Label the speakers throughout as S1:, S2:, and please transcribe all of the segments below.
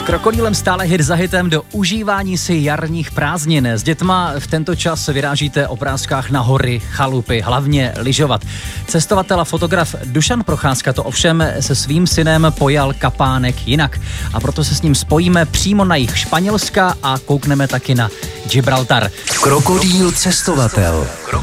S1: Krokodýlem stále hit za hitem do užívání si jarních prázdnin. S dětma v tento čas vyrážíte o prázkách na hory, chalupy, hlavně lyžovat. Cestovatel a fotograf Dušan Procházka to ovšem se svým synem pojal kapánek jinak. A proto se s ním spojíme přímo na jih Španělska a koukneme taky na Gibraltar.
S2: Krokodýl cestovatel.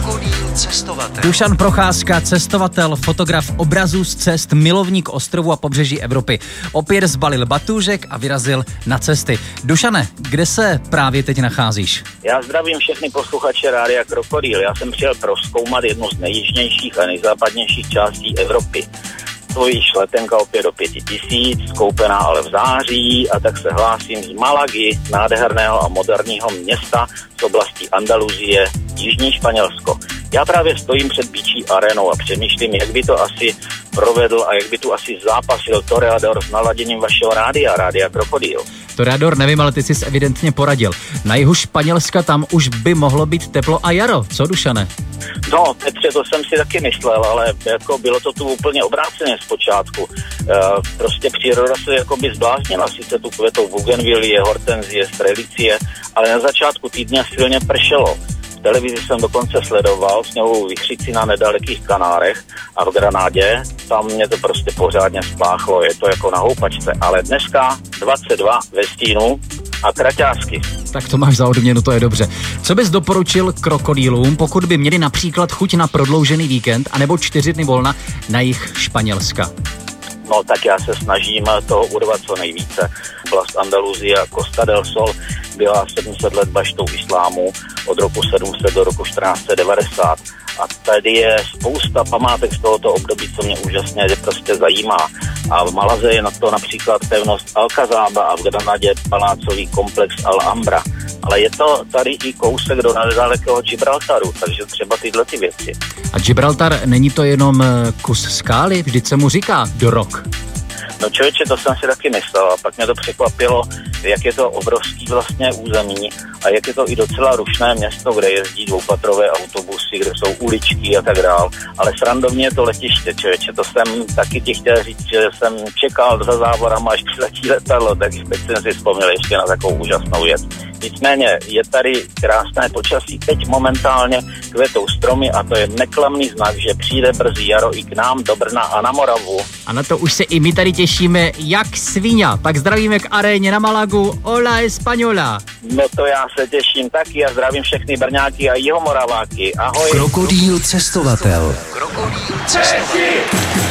S1: Dušan Procházka, cestovatel, fotograf obrazů z cest, milovník ostrovů a pobřeží Evropy. Opět zbalil batůžek a vyrazil na cesty. Dušane, kde se právě teď nacházíš?
S3: Já zdravím všechny posluchače Rádia Krokodýl. Já jsem přijel prozkoumat jednu z nejjižnějších a nejzápadnějších částí Evropy. To již letenka opět do 5000, skoupená ale v září, a tak se hlásím z Malagy, nádherného a moderního města z oblasti Andaluzie, jižní Španělsko. Já právě stojím před Býčí arénou a přemýšlím, jak by to asi provedl a jak by tu asi zápasil Toreador s naladěním vašeho rádia Krokodýl.
S1: Toreador nevím, ale ty jsi evidentně poradil. Na jihu Španělska tam už by mohlo být teplo a jaro, co Dušane?
S3: No, Petře, to jsem si taky myslel, ale jako bylo to tu úplně obráceně zpočátku. Prostě příroda se jako by zbláznila, sice tu kvetou bougainvilie, hortenzie, strelicie, ale na začátku týdne silně pršelo. V televizi jsem dokonce sledoval sněhovou vichřici na nedalekých Kanárech a v Granádě, tam mě to prostě pořádně spláchlo, je to jako na houpačce, ale dneska 22 ve stínu a kraťásky.
S1: Tak to máš za odměnu, to je dobře. Co bys doporučil krokodýlům, pokud by měli například chuť na prodloužený víkend anebo 4 dny volna na jih Španělska?
S3: No tak já se snažím toho urvat co nejvíce. Oblast Andaluzie a Costa del Sol byla 700 let baštou islámu od roku 700 do roku 1490. A tady je spousta památek z tohoto období, co mě úžasně prostě zajímá. A v Malaze je na to například pevnost Alcazaba a v Granadě palácový komplex Alhambra. Ale je to tady i kousek do nedalekého Gibraltaru, takže třeba tyhle ty věci.
S1: A Gibraltar, není to jenom kus skály? Vždyť se mu říká Dorok.
S3: No člověče, to jsem si taky myslel a pak mě to překvapilo, jak je to obrovský vlastně území a jak je to i docela rušné město, kde jezdí dvoupatrové autobusy, kde jsou uličky a tak dál. Ale srandovně je to letiště, člověče, to jsem taky ti chtěl říct, že jsem čekal za závorama, až přiletí letadlo, tak teď jsem si vzpomněl ještě na takovou úžasnou věc. Nicméně je tady krásné počasí, teď momentálně kvetou stromy a to je neklamný znak, že přijde brzy jaro i k nám do Brna a na Moravu.
S1: A na to už se i my tady těšíme jak svině. Tak zdravíme k aréně na Malagu. Hola Española.
S3: No to já se těším taky a zdravím všechny Brňáky a Jihomoraváky. Ahoj.
S2: Krokodýl cestovatel.
S4: Cesti!